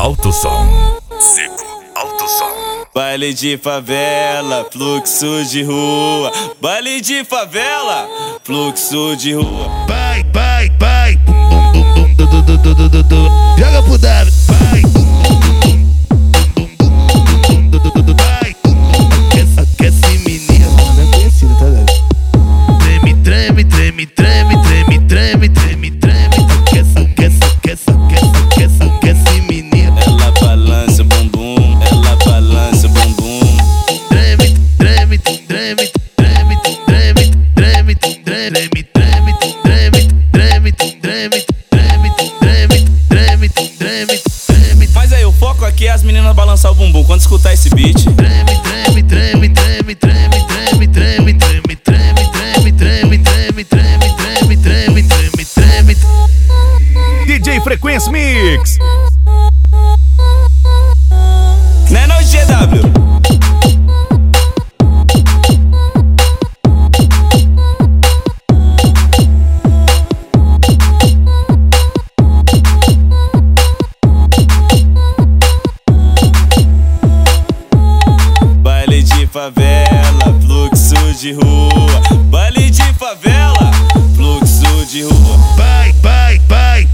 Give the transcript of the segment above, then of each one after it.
Alto som. Seco, alto som. Baile de favela, fluxo de rua. Baile de favela, fluxo de rua. Vai, vai, vai. Joga pro W. Vai. Vai. Aquece menino. Não é conhecido, tá ligado? Treme, treme, treme, treme, treme, treme, treme, treme. Aquece, aquece, aquece, aquece, aquece, aquece menino. Ela balança o bumbum, ela balança o bumbum. Treme, treme, treme, treme, treme, treme, treme, treme, treme, treme, treme, treme, treme, treme. Mas aí o foco aqui é as meninas balançar o bumbum quando escutar esse beat. Treme, treme, treme, treme, treme, treme, treme, treme, treme, treme, treme, treme, treme, treme, treme, treme. DJ Frequência Mix. Não é não, GW? Baile de favela, fluxo de rua. Baile de favela, fluxo de rua. Vai, vai, vai.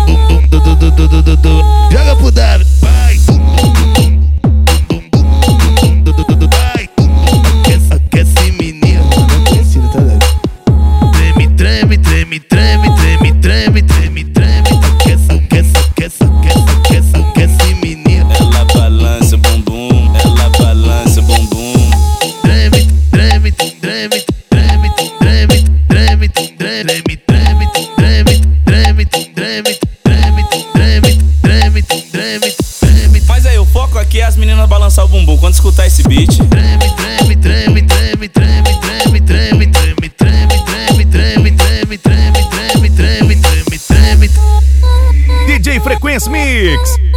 Joga pro W. Vai. Vai. Aquece menino. Não é conhecido, tá ligado? Treme, treme, treme, treme, treme, treme, treme, treme. Aquece, aquece, aquece, aquece, aquece, aquece menino. Ela balança o bumbum, ela balança o bumbum. Treme, treme, treme, treme, treme, treme, treme, treme, treme, treme, treme, treme, treme, treme. Mas aí o foco aqui é as meninas balançar o bumbum quando escutar esse beat. Treme, treme, treme, treme, treme, treme, treme, treme, treme, treme, treme, treme, treme, treme, treme, treme. DJ Frequência Mix.